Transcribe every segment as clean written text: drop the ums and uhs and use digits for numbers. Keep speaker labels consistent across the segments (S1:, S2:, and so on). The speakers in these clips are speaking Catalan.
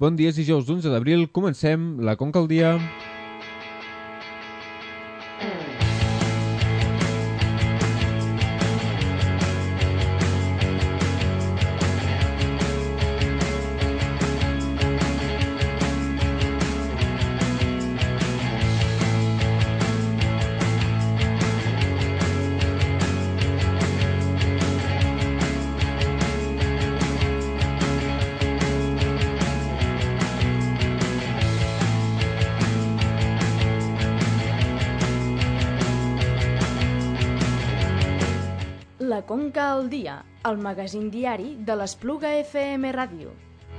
S1: Bon dia, és dijous 11 d'abril. Comencem la Conca al dia.
S2: La Conca al dia, el magazín diari de l'Espluga FM Ràdio.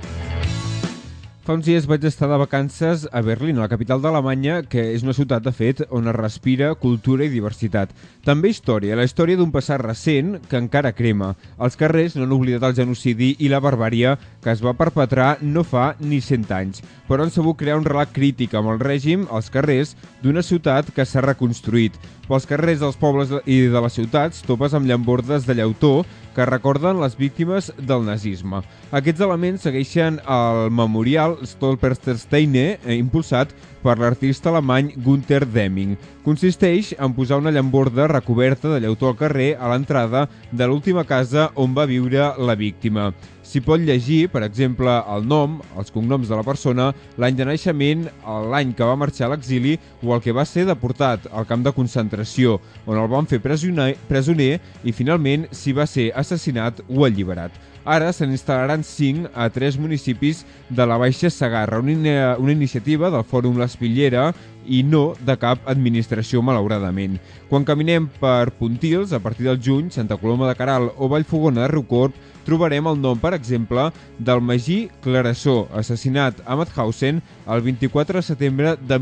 S1: Fa uns dies vaig estar de vacances a Berlín, a la capital d'Alemanya, que és una ciutat, de fet, on es respira cultura i diversitat. També història, la història d'un passat recent que encara crema. Els carrers no han oblidat el genocidi i la barbària que es va perpetrar no fa ni 100 anys, però han sabut crear un relat crític amb el règim als carrers d'una ciutat que s'ha reconstruït. Pels carrers dels pobles i de les ciutats topes amb llambordes de llautó que recorden les víctimes del nazisme. Aquests elements segueixen el memorial Stolpersteine, impulsat per l'artista alemany Günter Deming. Consisteix en posar una llamborda recoberta de llautó al carrer a l'entrada de l'última casa on va viure la víctima. S'hi pot llegir, per exemple, el nom, els cognoms de la persona, l'any de naixement, l'any que va marxar a l'exili o el que va ser deportat al camp de concentració, on el van fer presoner i finalment si va ser assassinat o alliberat. Ara se n'instal·laran 5 a 3 municipis de la Baixa Segarra, una iniciativa del Fòrum l'Espitllera i no de cap administració, malauradament. Quan caminem per Pontils, a partir del juny, Santa Coloma de Queralt o Vallfogona de Riucorb, trobarem el nom, per exemple, del Magí Clarasó, assassinat a Mauthausen el 24 de setembre de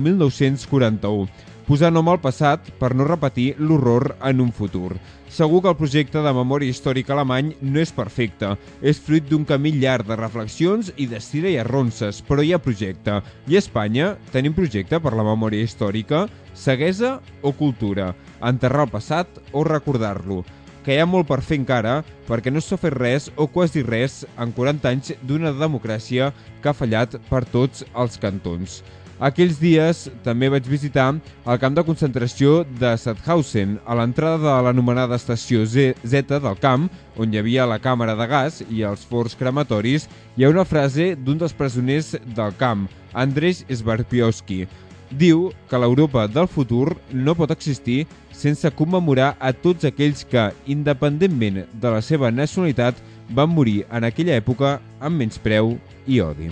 S1: 1941. Posar nom al passat per no repetir l'horror en un futur. Segur que el projecte de memòria històrica alemany no és perfecte. És fruit d'un camí llarg de reflexions i d'estira i arronses, però hi ha projecte. I a Espanya tenim projecte per la memòria històrica, ceguesa o cultura, enterrar el passat o recordar-lo. Que hi ha molt per fer encara, perquè no s'ha fet res o quasi res en 40 anys d'una democràcia que ha fallat per tots els cantons. Aquells dies també vaig visitar el camp de concentració de Sachsenhausen. A l'entrada de l'anomenada estació Z del camp, on hi havia la càmera de gas i els forns crematoris, hi ha una frase d'un dels presoners del camp, Andrzej Swarpiowski. Diu que l'Europa del futur no pot existir sense commemorar a tots aquells que, independentment de la seva nacionalitat, van morir en aquella època amb menyspreu i odi.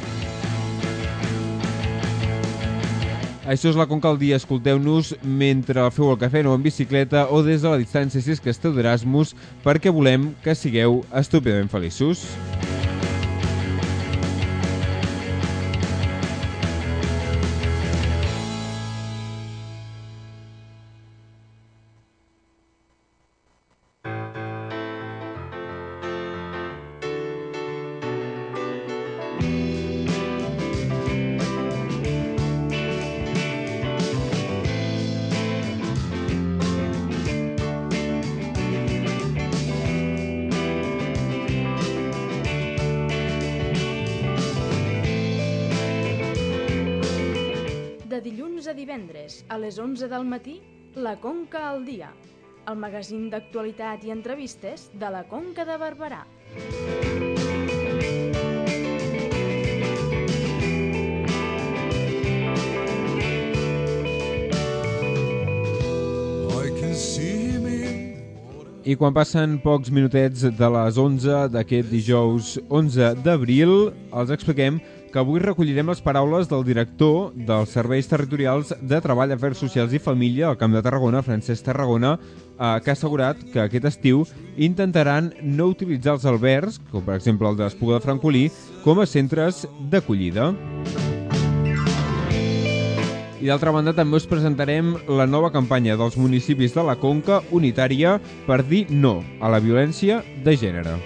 S1: Això és la Conca al dia. Escolteu-nos mentre feu el cafè o en bicicleta o des de la distància si és que esteu d'Erasmus, perquè volem que sigueu estúpidament feliços.
S2: De dilluns a divendres, a les 11 del matí, La Conca al dia, el magazín d'actualitat i entrevistes de la Conca de Barberà.
S1: I quan passen pocs minutets de les 11 d'aquest dijous 11 d'abril, els expliquem que avui recollirem les paraules del director dels Serveis Territorials de Treball, Afers Socials i Família al Camp de Tarragona, Francesc Tarragona, que ha assegurat que aquest estiu intentaran no utilitzar els albergs, com per exemple el de l'Espluga de Francolí, com a centres d'acollida. I d'altra banda també us presentarem la nova campanya dels municipis de la Conca unitària per dir no a la violència de gènere.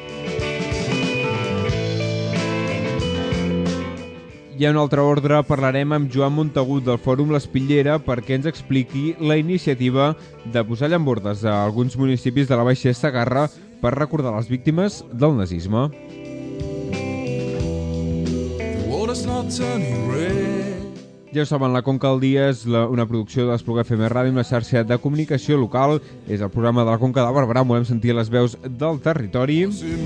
S1: I en un altre ordre parlarem amb Joan Montagut del Fòrum l'Espitllera perquè ens expliqui la iniciativa de posar llambordes a alguns municipis de la Baixa Segarra per recordar les víctimes del nazisme.
S3: water's not turning red.
S1: Ja ho saben, La Conca al Dia és una producció de l'Espluga FM Ràdio, una xarxa de comunicació local. És el programa de la Conca de Barberà, on volem sentir les veus del territori.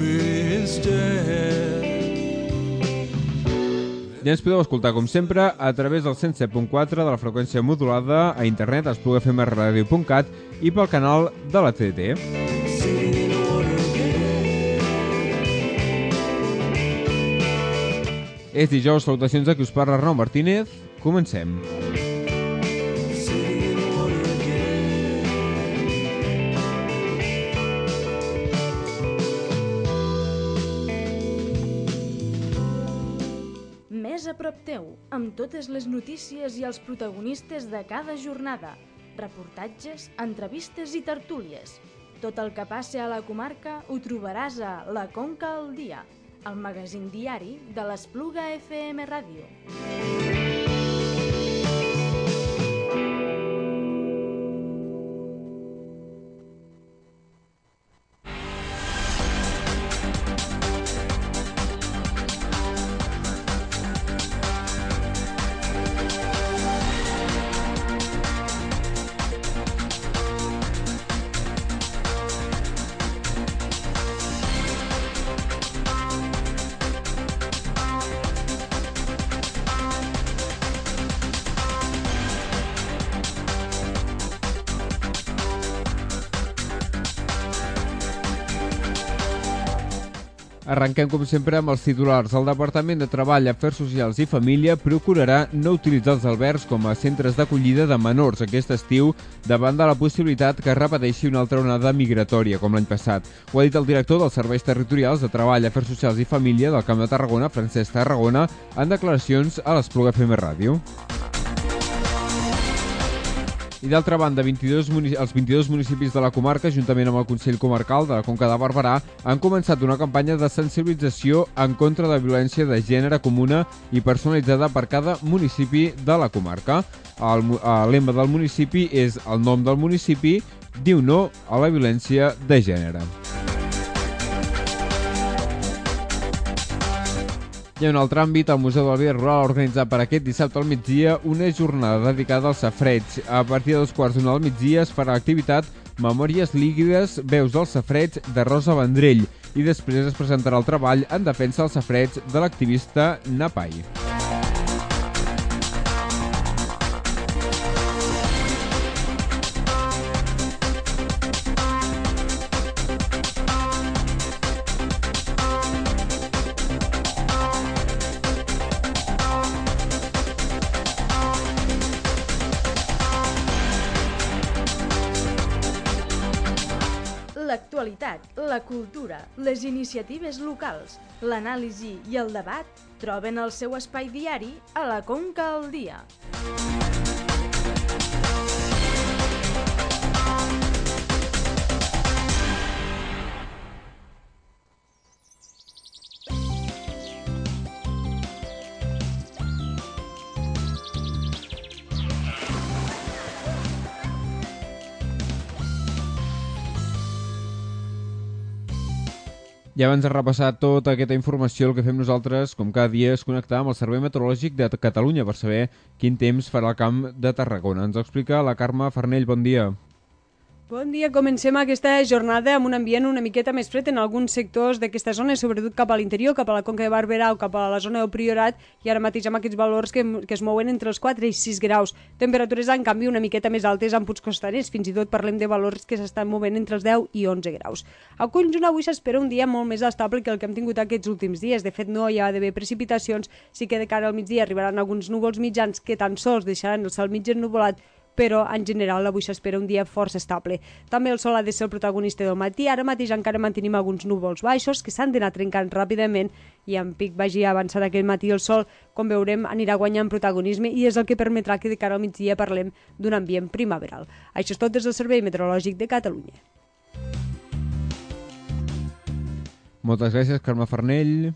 S1: Ja ens podeu escoltar, com sempre, a través del 107.4 de la freqüència modulada a internet, a esplugafmradio.cat i pel canal de la TDT. És dijous, salutacions de qui us parla, Arnau Martínez. Comencem.
S2: Més a prop teu, amb totes les notícies i els protagonistes de cada jornada, reportatges, entrevistes i tertúlies. Tot el que passe a la comarca ho trobaràs a La Conca al Dia, el magazín diari de l'Espluga FM Ràdio.
S1: Arrenquem, com sempre, amb els titulars. El Departament de Treball, Afers Socials i Família procurarà no utilitzar els albergs com a centres d'acollida de menors aquest estiu davant de la possibilitat que es repeteixi una altra onada migratòria, com l'any passat. Ho ha dit el director dels Serveis Territorials de Treball, Afers Socials i Família del Camp de Tarragona, Francesc Tarragona, en declaracions a l'Espluga FM Ràdio. I d'altra banda, els 22 municipis de la comarca, juntament amb el Consell Comarcal de la Conca de Barberà, han començat una campanya de sensibilització en contra de la violència de gènere comuna i personalitzada per cada municipi de la comarca. El lema del municipi és "El nom del municipi diu no a la violència de gènere". I en un altre àmbit, el Museu de la Vida Rural ha organitzat per aquest dissabte al migdia una jornada dedicada al safareig. A partir de 2:15 del migdia es farà l'activitat Memòries líquides, veus del safareig de Rosa Vendrell i després es presentarà el treball en defensa del safareig de l'activista Napai.
S2: L'actualitat, la cultura, les iniciatives locals, l'anàlisi i el debat troben el seu espai diari a La Conca al Dia.
S1: I abans de repassar tota aquesta informació, el que fem nosaltres, com cada dia, és connectar amb el Servei Meteorològic de Catalunya per saber quin temps farà el Camp de Tarragona. Ens ho explica la Carme Farnell. Bon dia.
S4: Bon dia, comencem aquesta jornada amb un ambient una miqueta més fred en alguns sectors d'aquesta zona, sobretot cap a l'interior, cap a la Conca de Barberà o cap a la zona del Priorat, i ara mateix amb aquests valors que es mouen entre els 4 i 6 graus. Temperatures, en canvi, una miqueta més altes en punts costaners, fins i tot parlem de valors que s'estan movent entre els 10 i 11 graus. Al conjunt, avui s'espera un dia molt més estable que el que hem tingut aquests últims dies. De fet, no hi ha d'haver precipitacions, sí que de cara al migdia arribaran alguns núvols mitjans que tan sols deixaran el cel mig ennuvolat, però en general avui s'espera un dia força estable. També el sol ha de ser el protagonista del matí. Ara mateix encara mantenim alguns núvols baixos que s'han d'anar trencant ràpidament i en pic vagi avançant aquest matí el sol, com veurem, anirà guanyant protagonisme i és el que permetrà que de cara al migdia parlem d'un ambient primaveral. Això és tot des del Servei Meteorològic de Catalunya.
S1: Moltes gràcies, Carme Farnell.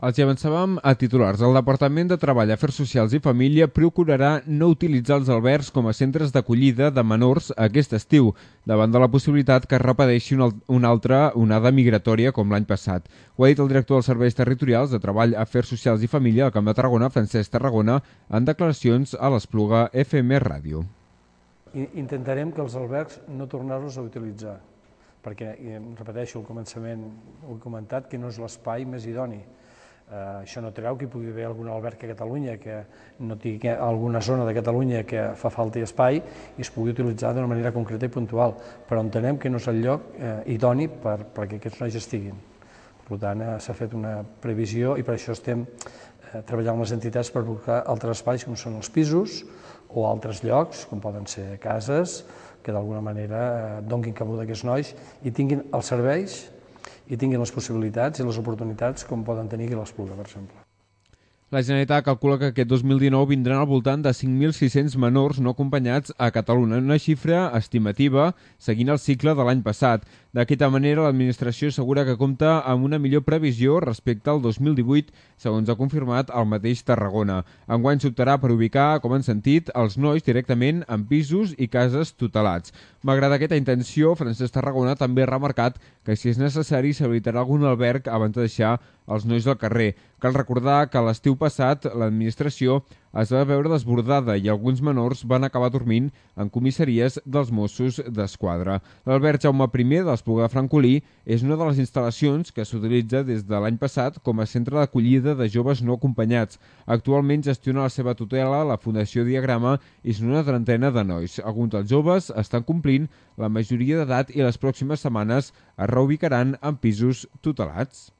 S1: Els hi avançàvem a titulars. El Departament de Treball, Afers Socials i Família procurarà no utilitzar els albergs com a centres d'acollida de menors aquest estiu, davant de la possibilitat que es repeteixi una altra onada migratòria com l'any passat. Ho ha dit el director dels Serveis Territorials de Treball, Afers Socials i Família del Camp de Tarragona, Francesc Tarragona, en declaracions a l'Espluga FM Ràdio.
S5: Intentarem que els albergs no tornar-los a utilitzar, perquè, repeteixo, al començament ho he comentat, que no és l'espai més idoni. Això no treu que hi pugui haver algun alberg a Catalunya que no tingui alguna zona de Catalunya que fa falta espai i es pugui utilitzar d'una manera concreta i puntual, però entenem que no és el lloc idoni perquè aquests nois estiguin. Per tant, s'ha fet una previsió i per això estem treballant amb les entitats per buscar altres espais com són els pisos o altres llocs, com poden ser cases, que d'alguna manera donguin cabuda a aquests nois i tinguin els serveis i tinguin les possibilitats i les oportunitats com poden tenir aquí a l'Espluga, per exemple.
S1: La Generalitat calcula que aquest 2019 vindran al voltant de 5.600 menors no acompanyats a Catalunya, una xifra estimativa seguint el cicle de l'any passat. D'aquesta manera, l'administració assegura que compta amb una millor previsió respecte al 2018, segons ha confirmat el mateix Tarragona. Enguany s'optarà per ubicar, com han sentit, els nois directament en pisos i cases tutelats. Malgrat aquesta intenció, Francesc Tarragona també ha remarcat que si és necessari s'habilitarà algun alberg abans de deixar els nois al carrer. Cal recordar que l'estiu passat l'administració es va veure desbordada i alguns menors van acabar dormint en comissaries dels Mossos d'Esquadra. L'Alberg Jaume I de l'Espluga de Francolí és una de les instal·lacions que s'utilitza des de l'any passat com a centre d'acollida de joves no acompanyats. Actualment gestiona la seva tutela la Fundació Diagrama i són una trentena de nois. Alguns dels joves estan complint la majoria d'edat i les pròximes setmanes es reubicaran en pisos tutelats.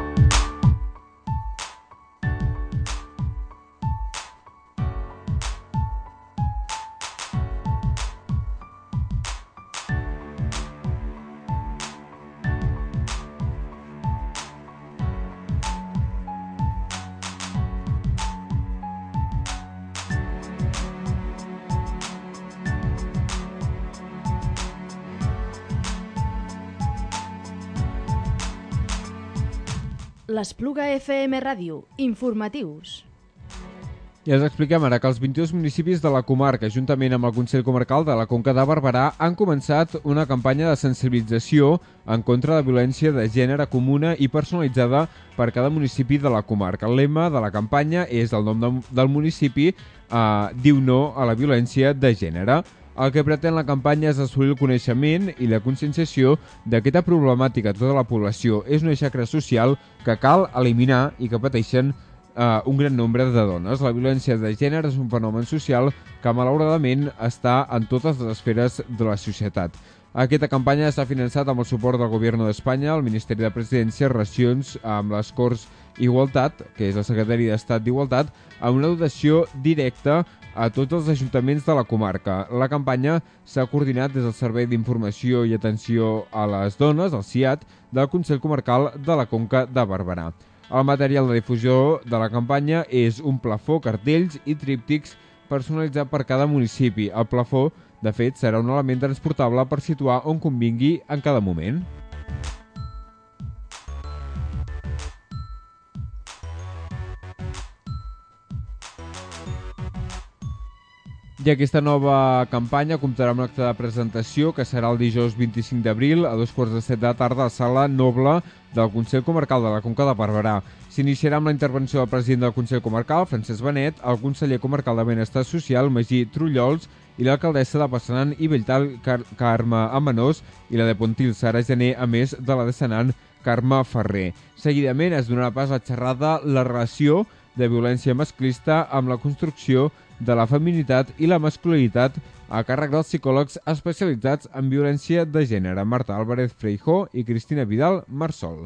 S2: L'Espluga FM Ràdio. Informatius.
S1: I els expliquem ara que els 22 municipis de la comarca, juntament amb el Consell Comarcal de la Conca de Barberà, han començat una campanya de sensibilització en contra de la violència de gènere comuna i personalitzada per cada municipi de la comarca. El lema de la campanya és el nom del municipi, diu no a la violència de gènere. El que pretén la campanya és assolir el coneixement i la conscienciació d'aquesta problemàtica a tota la població. És una xacra social que cal eliminar i que pateixen un gran nombre de dones. La violència de gènere és un fenomen social que malauradament està en totes les esferes de la societat. Aquesta campanya s'ha finançat amb el suport del Govern d'Espanya, el Ministeri de Presidència, Relacions amb les Corts Igualtat, que és la Secretaria d'Estat d'Igualtat, amb una dotació directa a tots els ajuntaments de la comarca. La campanya s'ha coordinat des del Servei d'Informació i Atenció a les Dones, el CIAT, del Consell Comarcal de la Conca de Barberà. El material de difusió de la campanya és un plafó, cartells i tríptics personalitzat per cada municipi. El plafó, de fet, serà un element transportable per situar on convingui en cada moment. I aquesta nova campanya comptarà amb un acte de presentació que serà el dijous 25 d'abril a 2:45 de la tarda a la Sala Noble del Consell Comarcal de la Conca de Barberà. S'iniciarà amb la intervenció del president del Consell Comarcal, Francesc Benet, el conseller comarcal de Benestar Social, Magí Trullols, i l'alcaldessa de Passanant i Belltal, Carme Amenós, i la de Pontil, Sara Gené, a més de la de Senan, Carme Ferrer. Seguidament es donarà pas a la xerrada La relació de violència masclista amb la construcció de la feminitat i la masculinitat a càrrec dels psicòlegs especialitzats en violència de gènere, Marta Álvarez Freijó i Cristina Vidal Marsol.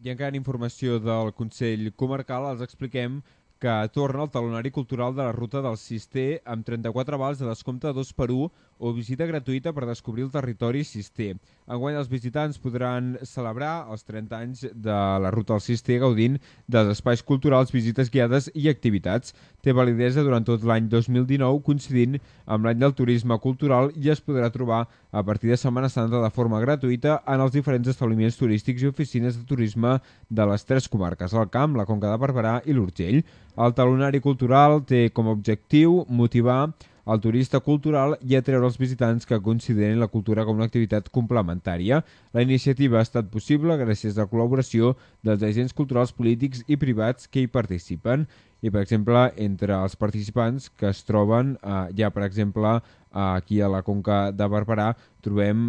S1: I encara en informació del Consell Comarcal els expliquem que torna el talonari cultural de la Ruta del Cister amb 34 vals de descompte 2x1 o visita gratuïta per descobrir el territori cister. Enguany els visitants podran celebrar els 30 anys de la Ruta del Cister gaudint dels espais culturals, visites guiades i activitats. Té validesa durant tot l'any 2019, coincidint amb l'any del turisme cultural, i es podrà trobar a partir de Setmana Santa de forma gratuïta en els diferents establiments turístics i oficines de turisme de les 3 comarques, el Camp, la Conca de Barberà i l'Urgell. El talonari cultural té com a objectiu motivar el turista cultural i atreure els visitants que consideren la cultura com una activitat complementària. La iniciativa ha estat possible gràcies a la col·laboració dels agents culturals, polítics i privats que hi participen. I, per exemple, entre els participants que es troben, per exemple, aquí a la Conca de Barberà, trobem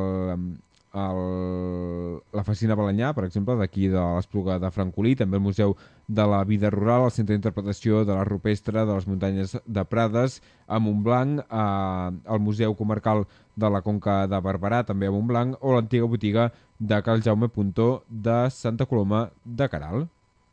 S1: la Fascina Balanyà, per exemple, d'aquí de l'Espluga de Francolí, també el Museu de la Vida Rural, el Centre d'Interpretació de la Rupestre de les Muntanyes de Prades a Montblanc, el Museu Comarcal de la Conca de Barberà, també a Montblanc, o l'antiga botiga de Cal Jaume Puntó de Santa Coloma de Queralt.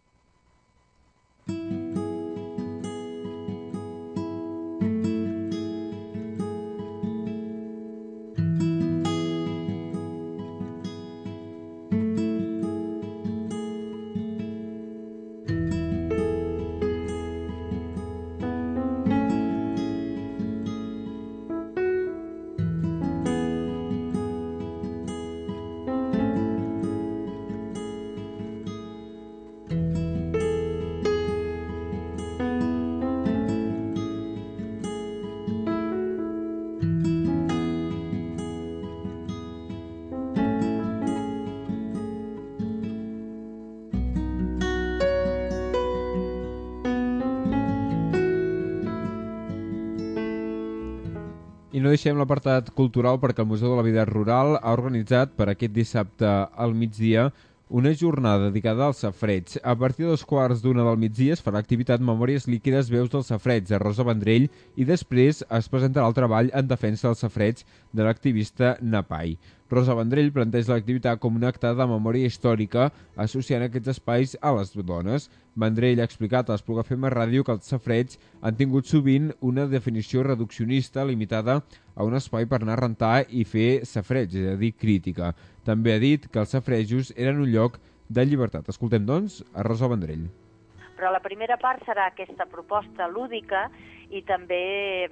S1: I no deixem l'apartat cultural perquè el Museu de la Vida Rural ha organitzat per aquest dissabte al migdia una jornada dedicada als safareig. A partir de 12:15 del migdia es farà activitat Memòries líquides, veus del safareig de Rosa Vendrell i després es presentarà el treball en defensa del safareig de l'activista Napai. Rosa Vendrell planteja l'activitat com un acte de memòria històrica associant aquests espais a les dones. Vendrell ha explicat a l'Espluga FM Ràdio que els safareig han tingut sovint una definició reduccionista limitada a un espai per anar a rentar i fer safareig, és a dir, crítica. També ha dit que els safaregos eren un lloc de llibertat. Escoltem, doncs, a Rosa Vendrell.
S6: Però la primera part serà aquesta proposta lúdica i també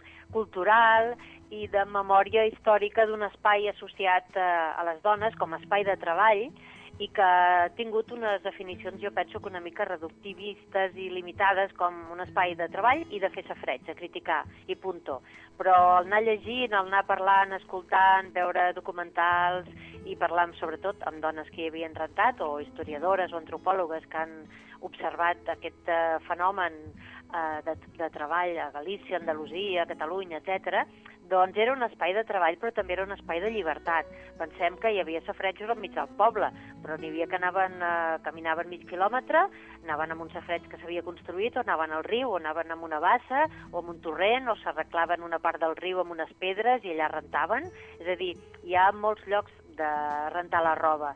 S6: cultural i de memòria històrica d'un espai associat a les dones com a espai de treball i que ha tingut unes definicions, jo penso que una mica reductivistes i limitades, com un espai de treball i de fer safareig, de criticar, i punto. Però al anar llegint, al anar parlant, escoltant, veure documentals i parlar sobretot amb dones que hi havien rentat, o historiadores o antropòlogues que han observat aquest fenomen de treball a Galícia, Andalusia, Catalunya, etc., doncs era un espai de treball, però també era un espai de llibertat. Pensem que hi havia safaretjos al mig del poble, però n'hi havia que caminaven mig quilòmetre, anaven amb un safareig que s'havia construït, o anaven al riu, o anaven amb una bassa, o amb un torrent, o s'arreglaven una part del riu amb unes pedres i allà rentaven. És a dir, hi ha molts llocs de rentar la roba.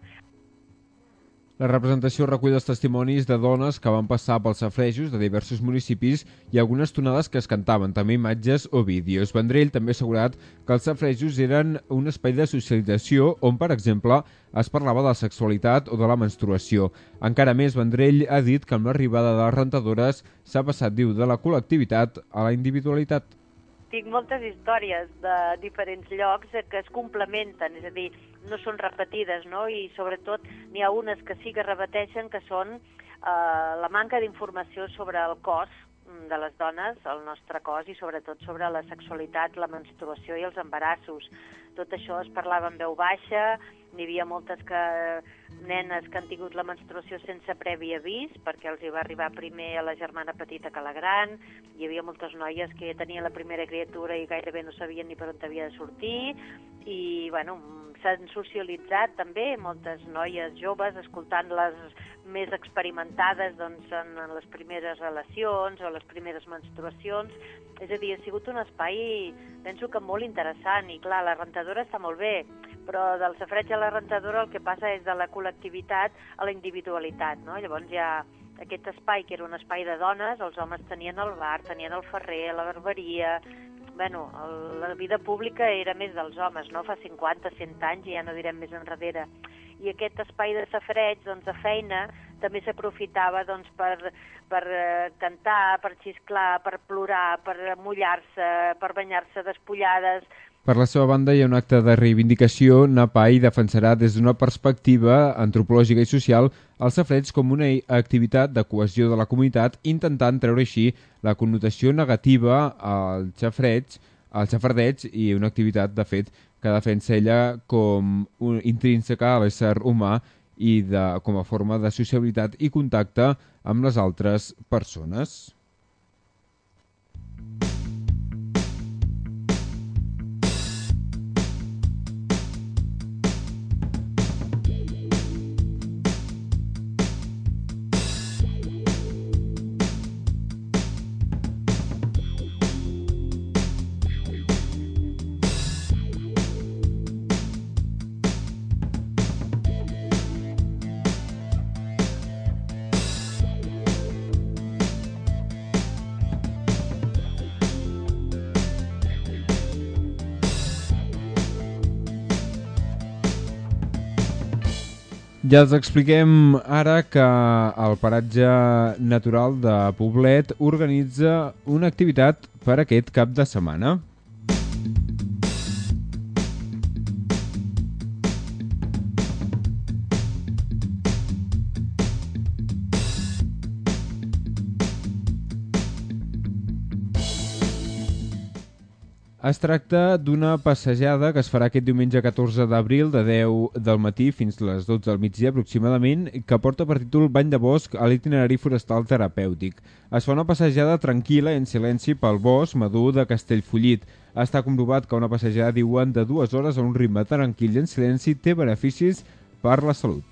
S1: La representació recull els testimonis de dones que van passar pels safarejos de diversos municipis i algunes tonades que es cantaven, també imatges o vídeos. Vendrell també ha assegurat que els safarejos eren un espai de socialització on, per exemple, es parlava de la sexualitat o de la menstruació. Encara més, Vendrell ha dit que amb l'arribada de les rentadores s'ha passat, diu, de la col·lectivitat a la individualitat.
S6: Tinc moltes històries de diferents llocs que es complementen, és a dir, no són repetides, no? I sobretot n'hi ha unes que sí que repeteixen, que són la manca d'informació sobre el cos de les dones, el nostre cos, i sobretot sobre la sexualitat, la menstruació i els embarassos. Tot això es parlava en veu baixa, n'hi havia moltes nenes que han tingut la menstruació sense previ avís, perquè els hi va arribar primer a la germana petita que a la gran, hi havia moltes noies que tenien la primera criatura i gairebé no sabien ni per on havia de sortir, i bueno, s'han socialitzat també moltes noies joves escoltant les més experimentades doncs, en les primeres relacions o les primeres menstruacions. És a dir, ha sigut un espai, penso que molt interessant, i clar, la rentadora està molt bé, però del safareig a la rentadora el que passa és de la col·lectivitat a la individualitat, no? Llavors hi ha aquest espai que era un espai de dones, els homes tenien el bar, tenien el ferrer, la barberia... Bueno, la vida pública era més dels homes, no? Fa 50, 100 anys, i ja no direm més enrere. I aquest espai de safareig, doncs, de feina, també s'aprofitava doncs, per cantar, per xisclar, per plorar, per mullar-se, per banyar-se despullades.
S1: Per la seva banda, hi ha un acte de reivindicació. NAPAI defensarà des d'una perspectiva antropològica i social el safareig com una activitat de cohesió de la comunitat, intentant treure així la connotació negativa al xafardeig i una activitat, de fet, que defensa ella com intrínseca a l'ésser humà i com a forma de sociabilitat i contacte amb les altres persones. Ja els expliquem ara que el paratge natural de Poblet organitza una activitat per aquest cap de setmana. Es tracta d'una passejada que es farà aquest diumenge 14 d'abril de 10 del matí fins a les 12 del migdia aproximadament, que porta per títol Bany de bosc a l'itinerari forestal terapèutic. Es fa una passejada tranquil·la i en silenci pel bosc madur de Castellfollit. Està comprovat que una passejada, diuen, de 2 hores a un ritme tranquil i en silenci té beneficis per la salut.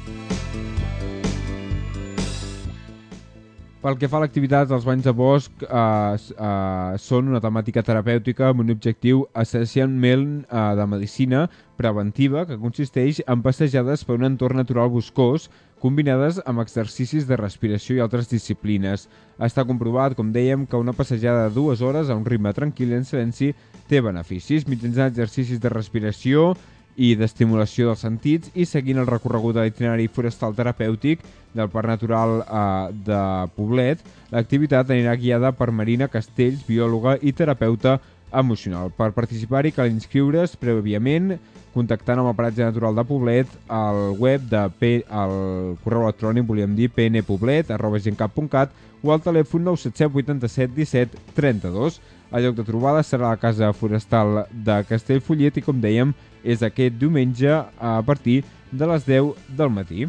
S1: Pel que fa a l'activitat, els banys de bosc són una temàtica terapèutica amb un objectiu essencialment de medicina preventiva que consisteix en passejades per un entorn natural boscós combinades amb exercicis de respiració i altres disciplines. Està comprovat, com dèiem, que una passejada de 2 hores a un ritme tranquil i en silenci té beneficis mitjançant exercicis de respiració i d'estimulació dels sentits i seguint el recorregut de l'itinerari forestal terapèutic del Parc Natural de Poblet. L'activitat anirà guiada per Marina Castells, biòloga i terapeuta emocional. Per participar-hi cal inscriure's prèviament contactant amb el Paratge Natural de Poblet al web al correu electrònic, volíem dir, pnpoblet@gencat.cat o al telèfon 977 87 17 32. El lloc de trobada serà la Casa Forestal de Castellfollit i, com dèiem, és aquest diumenge a partir de les 10 del matí.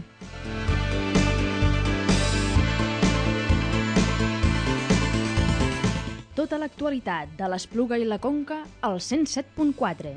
S2: Tota l'actualitat de l'Espluga i la Conca al 107.4.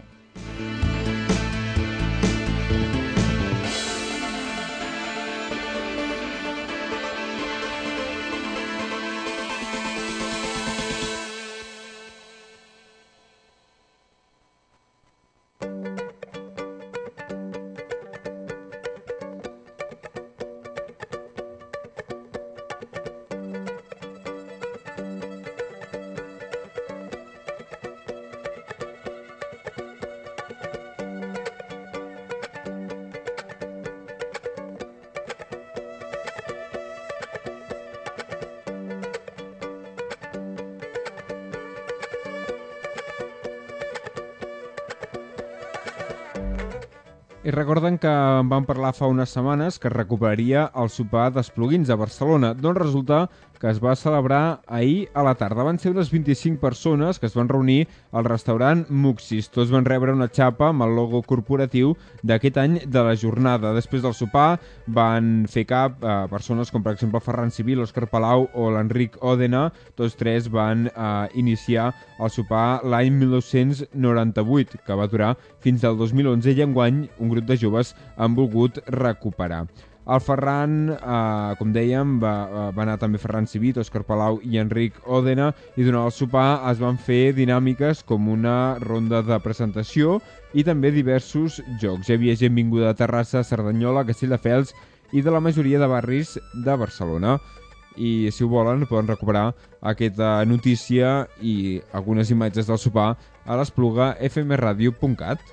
S1: I recorden que en vam parlar fa unes setmanes que es recuperaria el sopar d'Espluguins a Barcelona. Doncs resulta que es va celebrar ahir a la tarda. Van ser unes 25 persones que es van reunir al restaurant Muxis. Tots van rebre una xapa amb el logo corporatiu d'aquest any de la jornada. Després del sopar van fer cap persones com per exemple Ferran Civil, Òscar Palau o l'Enric Òdena. Tots tres van iniciar el sopar l'any 1998, que va durar fins al 2011 i enguany un grup de joves han volgut recuperar. El Ferran, com dèiem, va anar també Ferran Civit, Òscar Palau i Enric Òdena, i durant el sopar es van fer dinàmiques com una ronda de presentació i també diversos jocs. Hi havia gent vinguda de Terrassa, Cerdanyola, Castelldefels i de la majoria de barris de Barcelona. I si ho volen poden recuperar aquesta notícia i algunes imatges del sopar a l'espluga.fmradio.cat.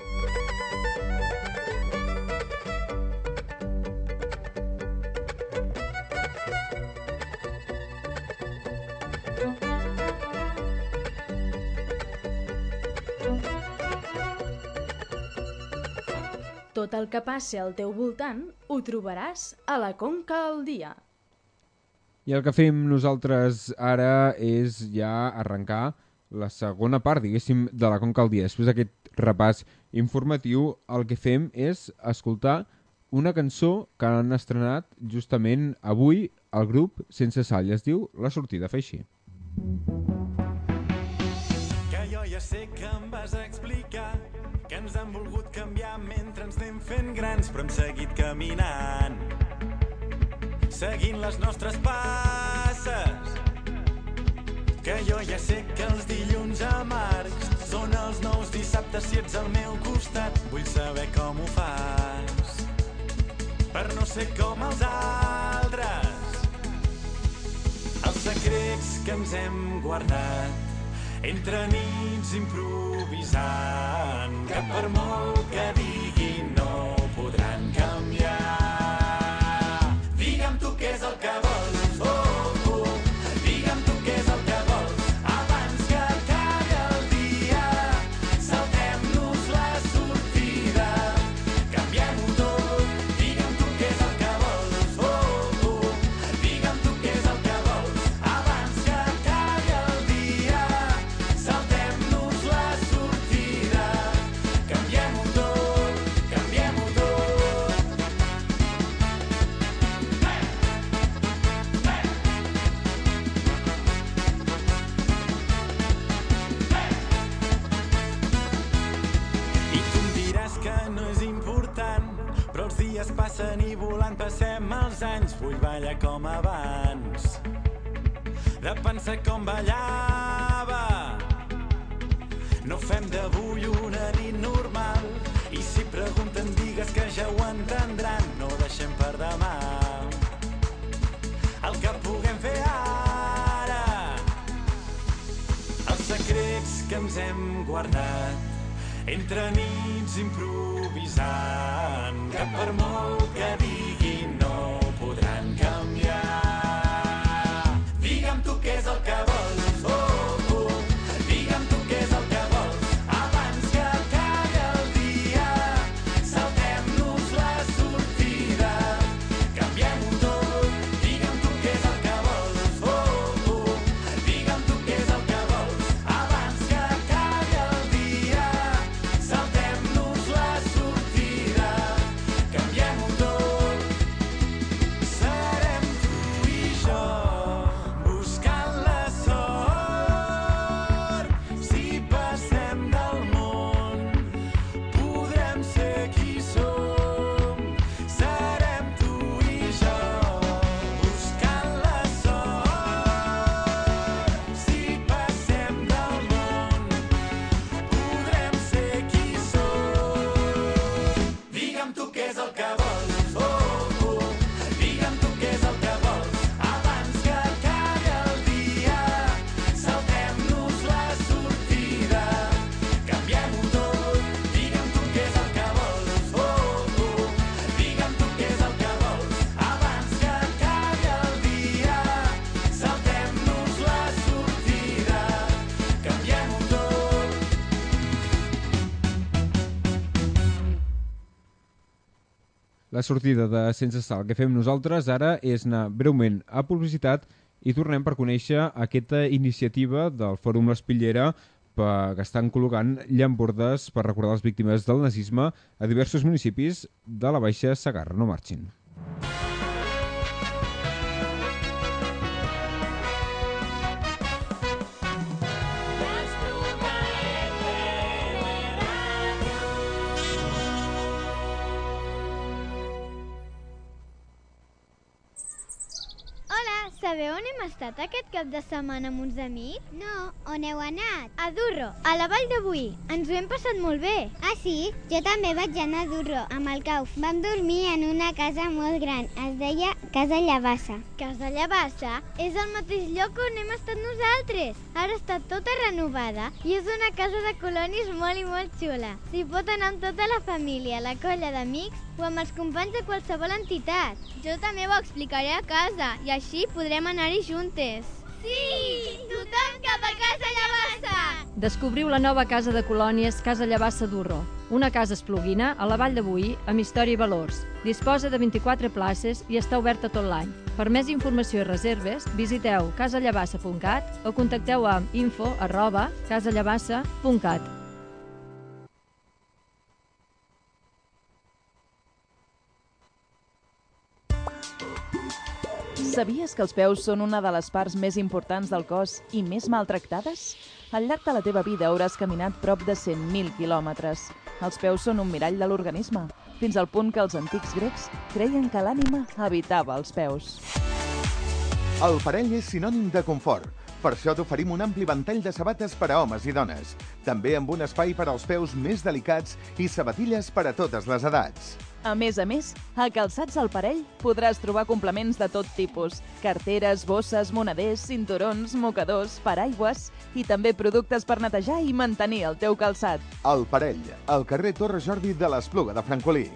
S2: Tot el que passi al teu voltant ho trobaràs a la Conca al Dia.
S1: I el que fem nosaltres ara és ja arrencar la segona part, diguéssim, de la Conca al Dia. Després d'aquest repàs informatiu, el que fem és escoltar una cançó que han estrenat justament avui al grup Sense Sal. Es diu La Sortida, fa així.
S3: Que jo ja sé que em vas explicar que ens han volgut canviar mentre ens anem fent grans, però hem seguit caminant, seguint les nostres passes. Que jo ja sé que els dilluns amargs són els nous dissabtes si ets al meu costat. Vull saber com ho fas per no ser com els altres. Els secrets que ens hem guardat entre nits improvisant, que per molt que diguin no podran canviar. Digue'm tu què és el que vols, oh, oh. Digue'm tu què és el que vols, abans que acabi el dia. Saltem-nos la sortida, canviem-ho tot. Digue'm tu què és el que vols, oh, oh. Digue'm tu què és el que vols, abans que acabi el dia. Saltem-nos la sortida, canviem-ho tot, canviem-ho tot. I tu em diràs que no és important, però els dies passen i volant passem els anys. Vull ballar com abans, de pensar com ballava. No fem d'avui una nit normal, i si pregunten digues que ja ho entendran. No deixem per demà el que puguem fer ara. Els secrets que ens hem guardat entre nits improvisant, que per molt que diguin no podran canviar. Digue'm tu què és el que vols, oh, oh. Digue'm tu què és el que vols, abans que acabi el dia. Saltem-nos la sortida, canviem-ho tot. Digue'm tu què és el que vols, oh, oh. Digue'm tu què és el que vols, abans que acabi el dia. Saltem-nos la sortida, canviem-ho tot. Serem tu i jo, buscant la sort. Si passem del món, podrem ser qui som. Serem tu i jo, buscant la sort. Si passem del món, podrem ser qui som. Digue'm tu què és el que vols, oh, oh. Digue'm tu què és el que vols, abans que acabi el dia. Saltem-nos la sortida, canviem-ho tot. Digue'm tu què és el que vols, oh, oh. Digue'm tu què és el que vols, abans que acabi el dia. Saltem-nos la sortida, canviem-ho tot.
S1: La sortida de Sense Sal que fem nosaltres ara és anar breument a publicitat i tornem per conèixer aquesta iniciativa del Fòrum L'Espitllera que estan col·locant llambordes per recordar les víctimes del nazisme a diversos municipis de la Baixa Segarra. No marxin.
S7: Sabeu on hem estat aquest cap de setmana amb uns amics?
S8: No, on heu anat?
S7: A Durro, a la Vall de Boí. Ens ho hem passat molt bé.
S8: Ah, sí? Jo també vaig anar a Durro, amb el Cauf. Vam dormir en una casa molt gran. Es deia Casa Llavassa.
S7: Casa Llavassa és el mateix lloc on hem estat nosaltres. Ara està tota renovada i és una casa de colonis molt i molt xula. S'hi pot anar amb tota la família, la colla d'amics o amb els companys de qualsevol entitat.
S8: Jo també ho explicaré a casa i així podrem anar-hi juntes.
S7: Sí! Tothom cap a Casa Llavassa!
S9: Descobriu la nova casa de colònies Casa Llavassa Durro, una casa espluguina a la Vall de Boí amb història i valors. Disposa de 24 places i està oberta tot l'any. Per més informació i reserves, visiteu casallavassa.cat o contacteu amb info@casallavassa.cat.
S10: Sabies que els peus són una de les parts més importants del cos i més maltractades? Al llarg de la teva vida hauràs caminat prop de 100.000 quilòmetres. Els peus són un mirall de l'organisme, fins al punt que els antics grecs creien que l'ànima habitava els peus.
S11: El parell és sinònim de confort. Per això t'oferim un ampli ventall de sabates per a homes i dones. També amb un espai per als peus més delicats i sabatilles per a totes les edats.
S10: A més, a Calçats al Parell podràs trobar complements de tot tipus. Carteres, bosses, moneders, cinturons, mocadors, paraigües i també productes per netejar i mantenir el teu calçat.
S11: El Parell, al carrer Torre Jordi de l'Espluga de Francolí.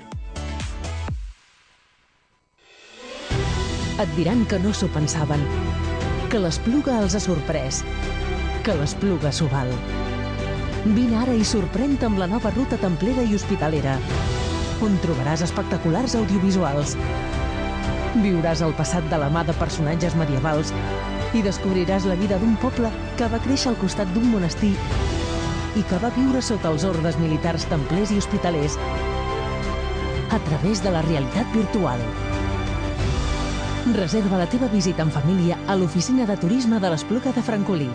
S12: Et diran que no s'ho pensaven, que l'Espluga els ha sorprès, que l'Espluga s'ho val. Vine ara i sorprèn-te amb la nova ruta templera i hospitalera, on trobaràs espectaculars audiovisuals. Viuràs el passat de la mà de personatges medievals i descobriràs la vida d'un poble que va créixer al costat d'un monestir i que va viure sota els ordes militars templers i hospitalers a través de la realitat virtual. Reserva la teva visita en família a l'oficina de turisme de l'Espluga de Francolí.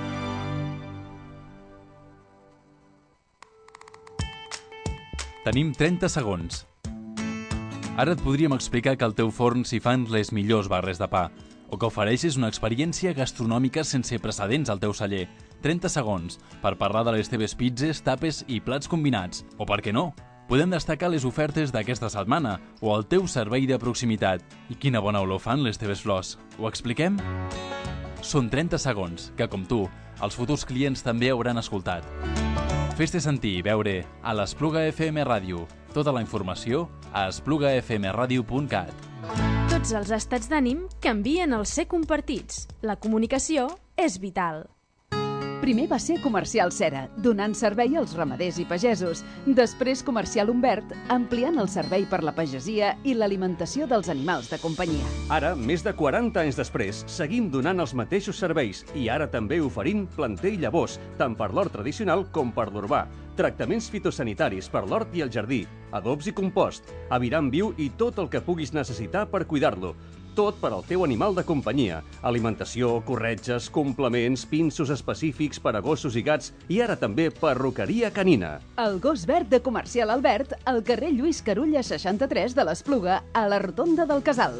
S13: Tenim 30 segons. Ara et podríem explicar que al teu forn s'hi fan les millors barres de pa, o que ofereixes una experiència gastronòmica sense precedents al teu celler. 30 segons per parlar de les teves pizzas, tapes i plats combinats. O per què no? Podem destacar les ofertes d'aquesta setmana o el teu servei de proximitat. I quina bona olor fan les teves flors. Ho expliquem? Són 30 segons que, com tu, els futurs clients també hauran escoltat. Fes-te sentir i veure a l'Espluga FM Ràdio. Tota la informació a esplugafmradio.cat.
S2: Tots els estats d'ànim canvien al ser compartits. La comunicació és vital.
S14: Primer va ser Comercial Cera, donant servei als ramaders i pagesos. Després Comercial Humbert, ampliant el servei per la pagesia i l'alimentació dels animals de companyia.
S15: Ara, més de 40 anys després, seguim donant els mateixos serveis i ara també oferint planter i llavors, tant per l'hort tradicional com per l'urbà. Tractaments fitosanitaris per l'hort i el jardí, adobs i compost, aviram viu i tot el que puguis necessitar per cuidar-lo. Tot per al teu animal de companyia. Alimentació, corretges, complements, pinços específics per a gossos i gats i ara també perruqueria canina.
S14: El gos verd de Comercial Albert, al carrer Lluís Carulla 63 de l'Espluga, a la Rotonda del Casal.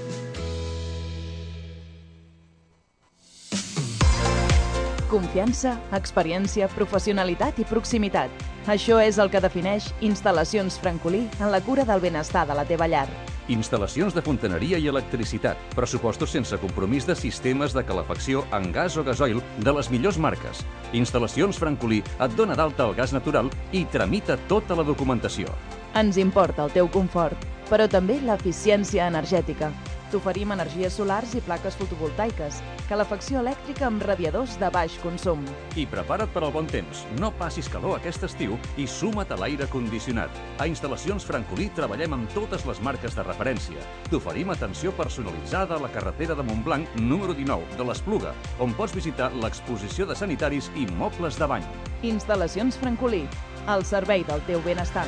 S10: Confiança, experiència, professionalitat i proximitat. Això és el que defineix Instal·lacions Francolí en la cura del benestar de la teva llar.
S15: Instal·lacions de fontaneria i electricitat, pressupostos sense compromís de sistemes de calefacció en gas o gasoil de les millors marques. Instal·lacions Francolí et dona d'alta el gas natural i tramita tota la documentació.
S10: Ens importa el teu confort, però també l'eficiència energètica. T'oferim energies solars i plaques fotovoltaiques, calefacció elèctrica amb radiadors de baix consum.
S15: I prepara't per al bon temps. No passis calor aquest estiu i suma't a l'aire condicionat. A Instal·lacions Francolí treballem amb totes les marques de referència. T'oferim atenció personalitzada a la carretera de Montblanc número 19 de l'Espluga, on pots visitar l'exposició de sanitaris i mobles de bany.
S10: Instal·lacions Francolí, al servei del teu benestar.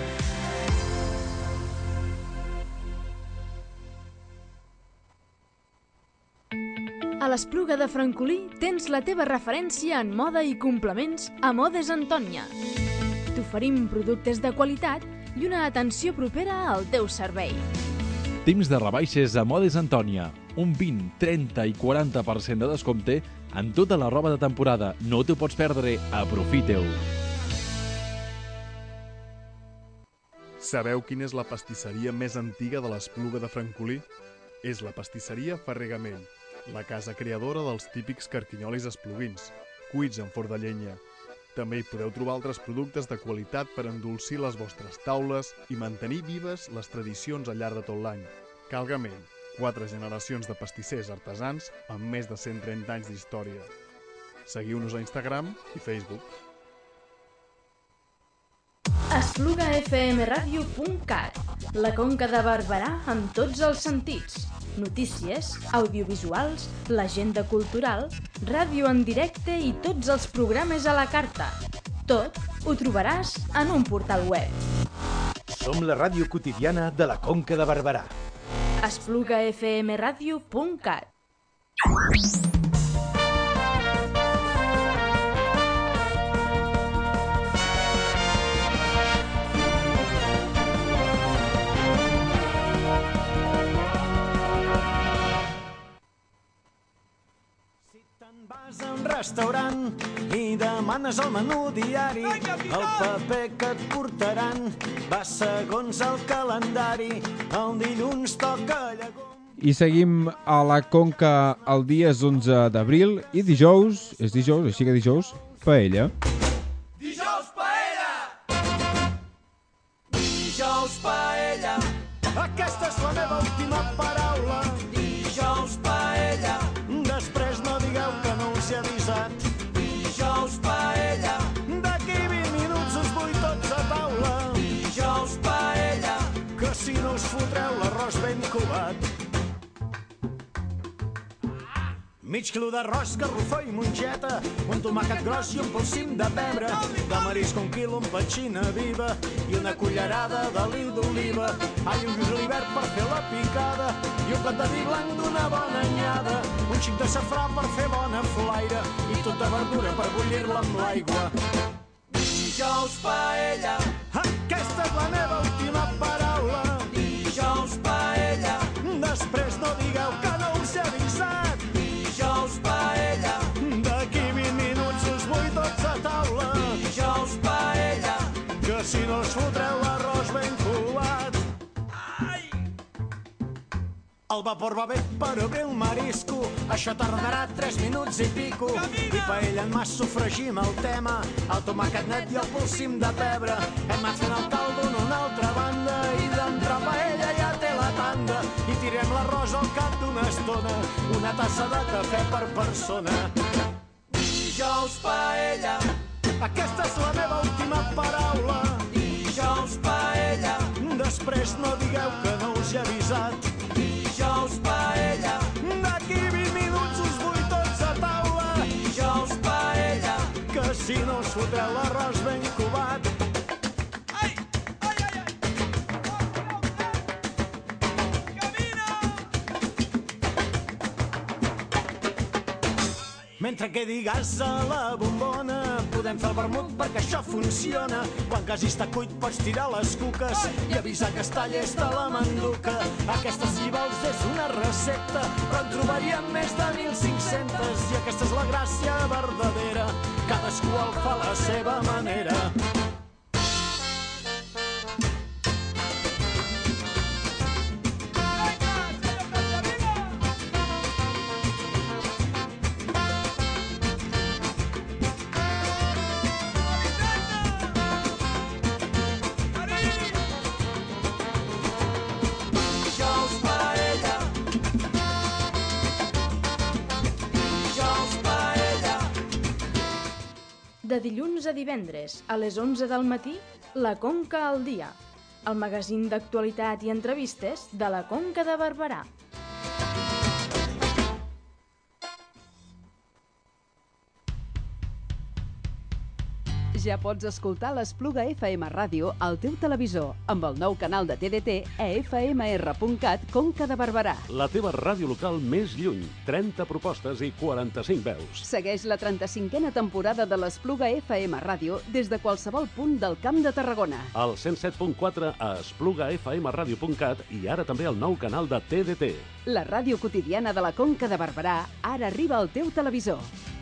S2: A l'Espluga de Francolí tens la teva referència en moda i complements a Modes Antònia. T'oferim productes de qualitat i una atenció propera al teu servei.
S16: Temps de rebaixes a Modes Antònia.
S13: un 20, 30 i 40% de descompte en tota la roba de temporada. No t'ho pots perdre, aprofiteu!
S16: Sabeu quina és la pastisseria més antiga de l'Espluga de Francolí? És la pastisseria Ferrer Gamell, la casa creadora dels típics carquinyolis espluguins, cuits en forn de llenya. També hi podeu trobar altres productes de qualitat per endolcir les vostres taules i mantenir vives les tradicions al llarg de tot l'any. Cal Gamell, 4 generacions de pastissers artesans amb més de 130 anys d'història. Seguiu-nos a Instagram i Facebook.
S2: EsplugaFMradio.cat, la Conca de Barberà amb tots els sentits. Notícies, audiovisuals, l'agenda cultural, ràdio en directe i tots els programes a la carta. Tot ho trobaràs en un portal web.
S17: Som la ràdio quotidiana de la Conca de Barberà.
S2: EsplugaFMradio.cat.
S18: Vas a un restaurant i demanes el menú diari, el paper que et portaran va segons el calendari, el dilluns toca llegum.
S1: I seguim a la Conca. El dia és 11 d'abril i dijous, així que dijous, paella.
S18: Dijous paella! Dijous paella! Aquesta és la meva última paraula. Dijous paella! Després no digueu que no us he avisat. Dijous paella! D'aquí 20 minuts us vull tots a taula. Dijous paella! Que si no us fotreu l'arròs ben covat. Mig quilo d'arròs, garrofó i mongeta, un tomàquet gros i un polsim de pebre, de marisc 1 quilo amb petxina viva i una cullerada d'oli d'oliva, all i un julivert per fer la picada i un plat de vi blanc d'una bona anyada, un xic de safrà per fer bona flaire i tota verdura per bullir-la amb l'aigua. Dijous paella, aquesta és la meva última paraula. Dijous paella, després no digueu que no us he avisat. Dijous paella, d'aquí 20 minuts us vull tots a taula. Dijous paella, que si no us fotreu l'arròs ben covat. El vapor va bé per obrir el marisco, això tardarà 3 minuts i pico. I paella en mas sofregim el tema, el tomàquet net i el polsim de pebre. Hem anat fent el caldo en una altra banda i d'entrar paella ja té la tanda. I tirem l'arròs al cap d'una estona, una tassa de cafè per persona. Dijous paella, aquesta és la meva última paraula. Dijous paella, després no digueu que no us he avisat. Dijous paella, d'aquí 20 minuts us vull tots a taula. Dijous paella, que si no us fotreu l'arròs ben covat. Mentre quedi gas a la bombona, podem fer el vermut perquè això funciona. Quan quasi està cuit pots tirar les cuques i avisar que està llesta la manduca. Aquesta, si vols, és una recepta, però en trobaríem més de 1.500 i aquesta és la gràcia verdadera, cadascú el fa a la seva manera.
S2: De dilluns a divendres, a les 11 del matí, La Conca al dia, el magazín d'actualitat i entrevistes de la Conca de Barberà.
S14: Ja pots escoltar l'Espluga FM Ràdio al teu televisor amb el nou canal de TDT a fmr.cat Conca de Barberà.
S15: La teva ràdio local més lluny. 30 propostes i 45 veus.
S14: Segueix la 35a temporada de l'Espluga FM Ràdio des de qualsevol punt del Camp de Tarragona.
S15: Al 107.4 a esplugafmradio.cat i ara també el nou canal de TDT.
S14: La ràdio quotidiana de la Conca de Barberà ara arriba al teu televisor.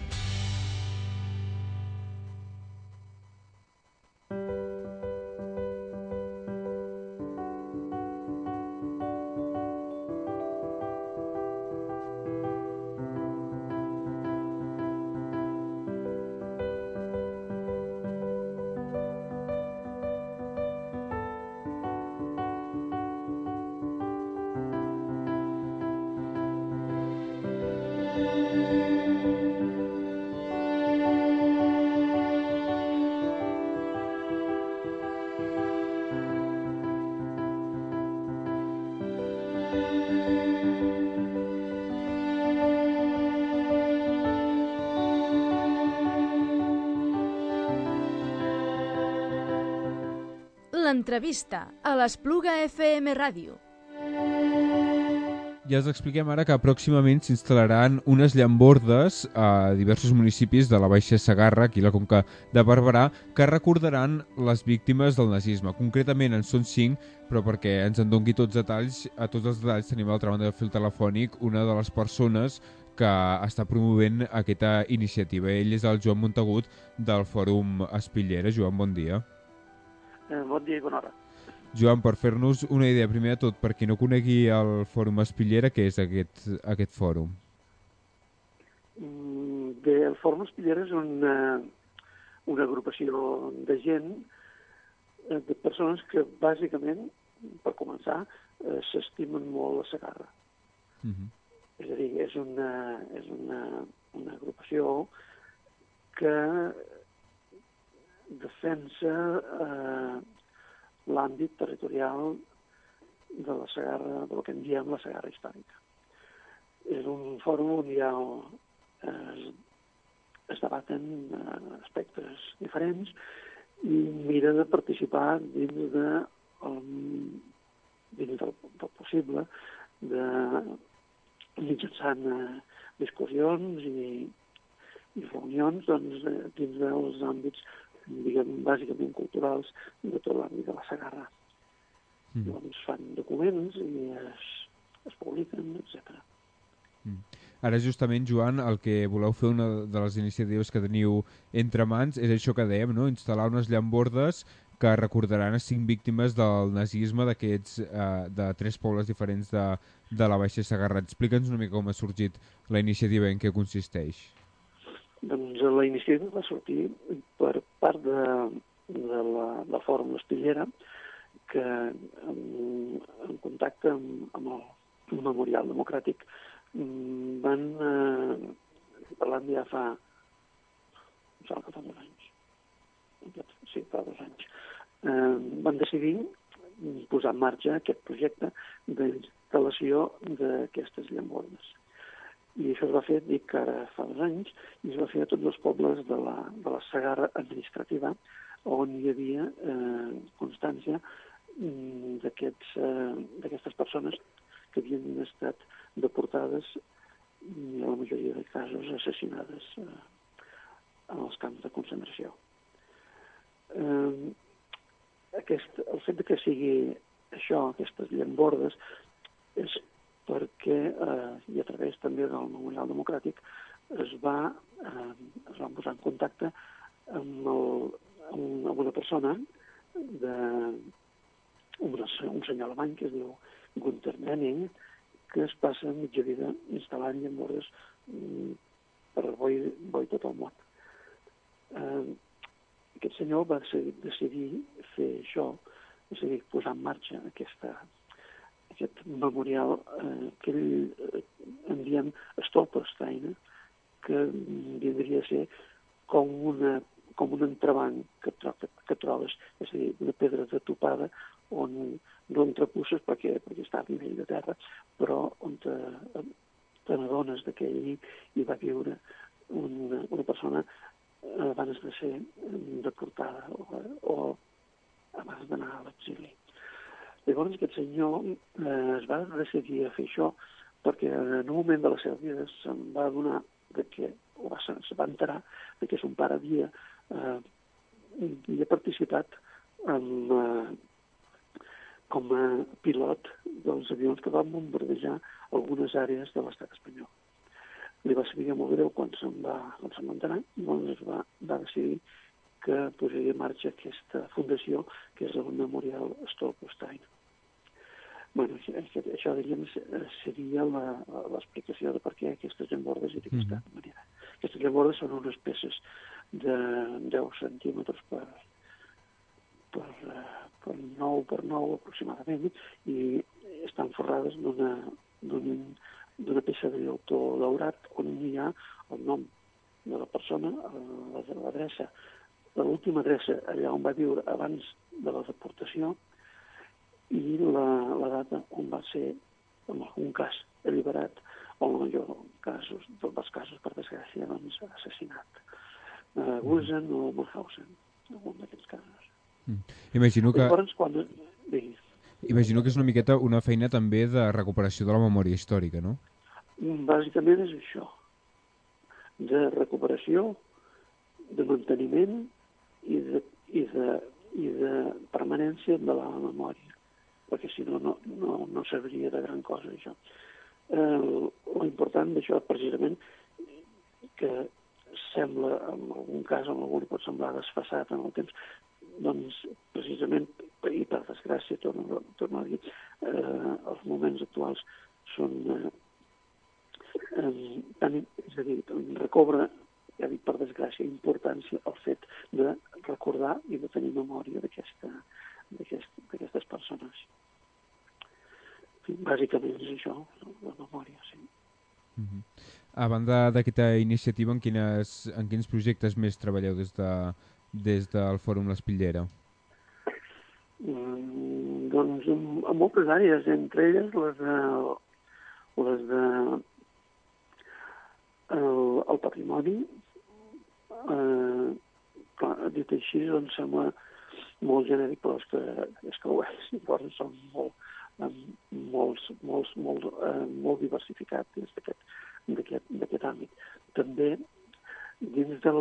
S2: L'entrevista a l'Espluga FM Ràdio.
S1: Ja els expliquem ara que pròximament s'instal·laran unes llambordes a diversos municipis de la Baixa Segarra, aquí a la Conca de Barberà, que recordaran les víctimes del nazisme. Concretament en són 5, però perquè ens en doni tots els detalls tenim a l'altra banda del fil telefònic una de les persones que està promovent aquesta iniciativa. Ell és el Joan Montagut del Fòrum Espitllera. Joan, bon dia.
S19: Bon dia i bona hora.
S1: Joan, per fer-nos una idea, primer de tot, per qui no conegui el Fòrum Espitllera, què és aquest fòrum?
S19: Bé, el Fòrum Espitllera és una agrupació de gent, de persones que bàsicament, per començar, s'estimen molt la Segarra. És a dir, és una agrupació que defensa l'àmbit territorial de la Segarra, del que en diem la Segarra històrica. És un fòrum on es debaten aspectes diferents i mira de participar dins del possible, mitjançant discussions i reunions dins dels àmbits, diguem, bàsicament culturals de tot l'àmbit de la Segarra. Llavors fan documents i es publiquen, etc.
S1: Ara justament, Joan, el que voleu fer, una de les iniciatives que teniu entre mans, és això que dèiem, no? Instal·lar unes llambordes que recordaran a 5 víctimes del nazisme de 3 pobles diferents de la Baixa Segarra. Explica'ns una mica com ha sorgit la iniciativa, en què consisteix.
S19: Doncs la iniciativa va sortir per part del Fòrum Espitllera, que en contacte amb el Memorial Democràtic van, parlant ja fa 2 anys, sí, fa 2 anys, van decidir posar en marxa aquest projecte d'instal·lació d'aquestes llambordes. I això es va fer, dic que ara fa 2 anys, i es va fer a tots els pobles de la Segarra administrativa, on hi havia constància d'aquestes persones que havien estat deportades i en la majoria de casos assassinades en els camps de concentració. El fet que sigui això, aquestes llambordes, és perquè, i a través també del Memorial Democràtic, es van posar en contacte amb una persona, un senyor alemany que es diu Günther Benning, que es passa mitja vida instal·lant llambordes per boi tot el món. Aquest senyor va decidir fer això, decidir posar en marxa aquest memorial que ell en diem Stolperstein, que vindria a ser com un entrebanc que trobes, és a dir, una pedra de topada on no entrepusses perquè està a nivell de terra, però on te n'adones que allí hi va viure una persona abans de ser deportada o abans d'anar a l'exili. Llavors aquest senyor es va decidir a fer això perquè en un moment de la seva vida se'n va adonar que, o se va enterar que son pare havia participat com a pilot dels avions que van bombardejar algunes àrees de l'estat espanyol. Li va saber molt greu quan se'n va enterar i llavors va decidir que posaria en marxa aquesta fundació que és el Memorial Stolperstein. Bueno, això diríem seria l'explicació de per què aquestes llambordes i d'aquesta manera. Aquestes llambordes són unes peces de 10 centímetres per 9 per 9 aproximadament i estan forrades d'una peça de llautó daurat on hi ha el nom de la persona, l'adreça, l'última adreça allà on va viure abans de la deportació i la data on va ser, en algun cas, alliberat o en dels casos, per desgràcia, doncs, assassinat. Gusen o Mauthausen, en algun d'aquests casos.
S1: Imagino que
S19: Imagino
S1: que és una miqueta una feina també de recuperació de la memòria històrica, no?
S19: Bàsicament és això, de recuperació, de manteniment i de permanència de la memòria, perquè si no, no serviria de gran cosa això. L'important d'això precisament que sembla, en algun cas, en algun pot semblar desfasat en el temps, doncs precisament, i per desgràcia, torno a dir, els moments actuals són és a dir, recobra, ja dic per desgràcia, importància el fet de recordar i de tenir memòria d'aquestes persones. Bàsicament és això, la memòria, sí.
S1: A banda d'aquesta iniciativa, en quins projectes més treballeu des del Fòrum l'Espitllera?
S19: Doncs en moltes àrees, entre elles el patrimoni. Dit així, doncs sembla molt genèric, però és que ho és. Llavors són molt diversificats dins d'aquest àmbit. També dins de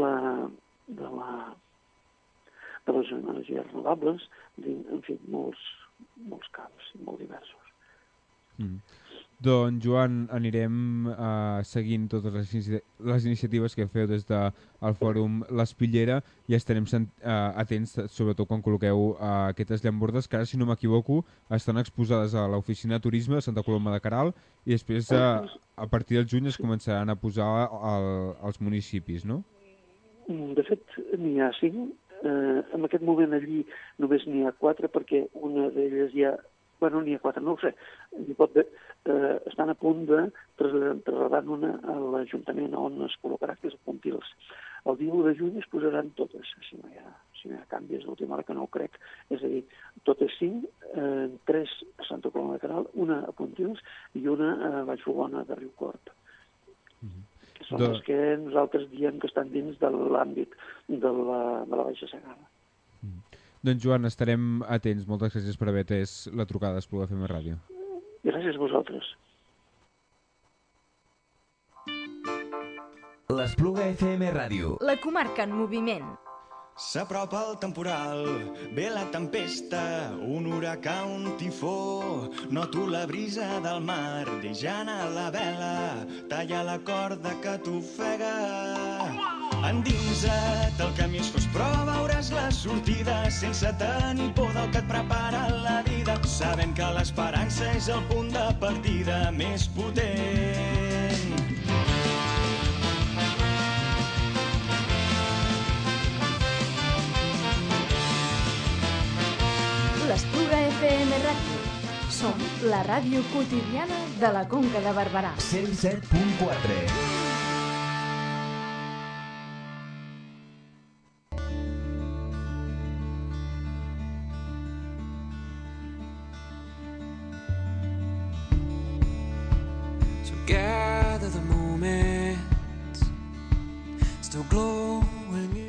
S19: les energies renovables, en fi, molts camps, molt diversos.
S1: Doncs, Joan, anirem seguint totes les iniciatives que feu des del Fòrum l'Espitllera i estarem atents, sobretot quan col·loqueu aquestes llambordes que ara, si no m'equivoco, estan exposades a l'Oficina de Turisme de Santa Coloma de Queralt i després, a partir del juny, es començaran a posar als municipis, no?
S19: De fet, n'hi ha 5. En aquest moment allí només n'hi ha 4 perquè una d'elles ja... Bueno, n'hi ha 4, no ho sé. Estan a punt de traslladar una a l'Ajuntament on es col·locarà, que és a Pontils. El dia 1 de juny es posaran totes, si no hi ha canvis d'última hora, que no ho crec. És a dir, totes 5, 3 a Santa Coloma de Queralt, una a Pontils i una a Vallfogona de Riucorb. Que són les que nosaltres diem que estan dins de l'àmbit de la Baixa Segarra.
S1: Doncs, Joan, estarem atents. Moltes gràcies per haver atès la trucada d'Espluga FM Ràdio.
S19: Gràcies a vosaltres.
S20: L'Espluga FM Ràdio.
S2: La comarca en moviment.
S3: S'apropa el temporal, ve la tempesta, un huracà, un tifó. Noto la brisa del mar, deixant a la vela, talla la corda que t'ofega. Endinsa't, el camí és fos, però veuràs la sortida sense tenir por del que et prepara la vida, sabent que l'esperança és el punt de partida més potent.
S2: L'Espluga FM Ràdio. Som la ràdio quotidiana de la Conca de Barberà.
S20: 107.4.
S3: Gather the moments, still glowing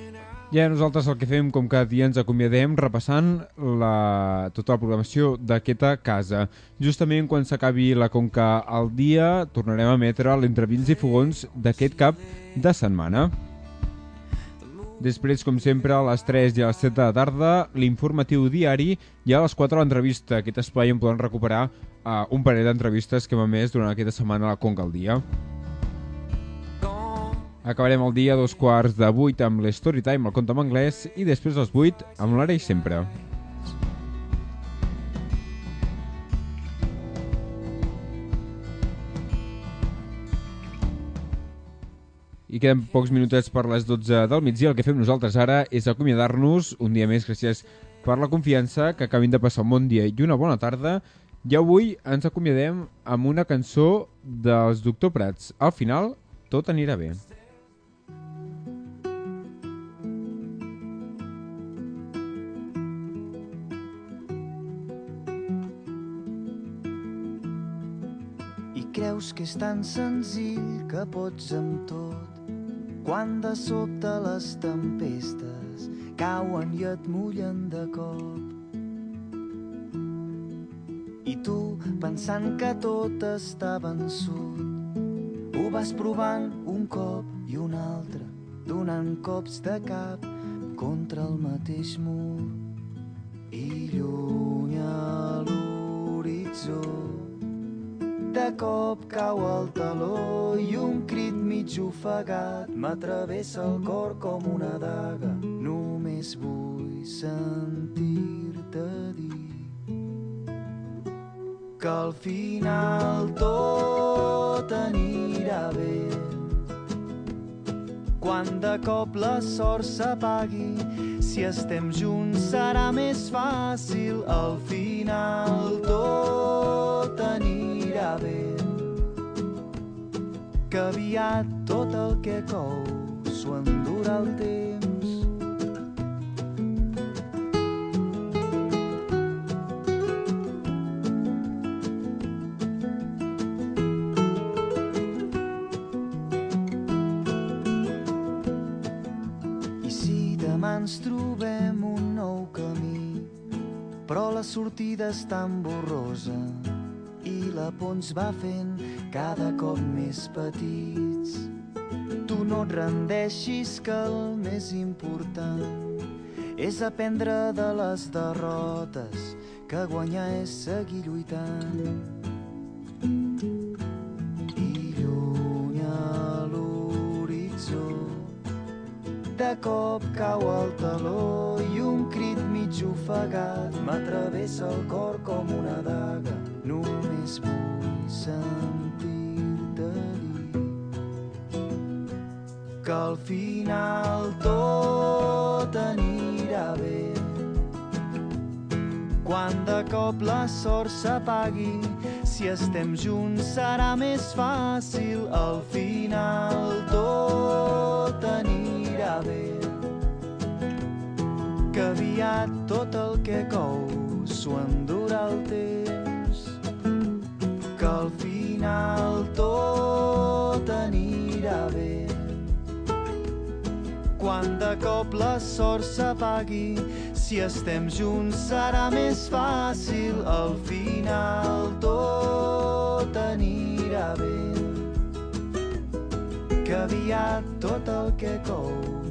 S1: Ja nosaltres el que fem, com cada dia ens acomiadem, repassant tota la programació d'aquesta casa. Justament quan s'acabi la Conca al dia, tornarem a emetre l'Entre Vins i Fogons d'aquest cap de setmana. Després, com sempre, a les 3 i a les 7 de la tarda, l'informatiu diari, i a les 4 l'entrevista. Aquest espai on poden recuperar un parell d'entrevistes que hem emès durant aquesta setmana a la Conca al dia. Acabarem el dia a 7:45 amb l'Storytime, el conte en anglès, i després a les 8 amb l'Ara i sempre. I queden pocs minutets per les 12 del migdia. El que fem nosaltres ara és acomiadar-nos un dia més. Gràcies per la confiança, que acabin de passar un bon dia i una bona tarda. I avui ens acomiadem amb una cançó dels Doctor Prats. Al final, tot anirà bé.
S21: Creus que és tan senzill que pots amb tot, quan de sobte les tempestes cauen i et mullen de cop. I tu, pensant que tot està vençut, ho vas provant un cop i un altre, donant cops de cap contra el mateix mur. I lluny a l'horitzó de cop cau el taló i un crit mig ofegat m'atravessa el cor com una daga. Només vull sentir-te dir que al final tot anirà bé. Quan de cop la sort s'apagui, si estem junts serà més fàcil. Al final tot anirà bé, que aviat tot el que cou s'ho endurà el temps. I si demà ens trobem un nou camí, però la sortida és tan borrosa i la por ens va fent cada cop més petits, tu no et rendeixis, que el més important és aprendre de les derrotes, que guanyar és seguir lluitant. I lluny a l'horitzó de cop cau el taló i un crit mig ofegat m'atravessa el cor com una daga. Només vull sentir-te dir que al final tot anirà bé. Quan de cop la sort s'apagui, si estem junts serà més fàcil. Al final tot anirà bé, que aviat tot el que cou s'ho endurà el temps. Que al final tot anirà bé. Quan de cop la sort s'apagui, si estem junts serà més fàcil. Al final tot anirà bé, que aviat tot el que cou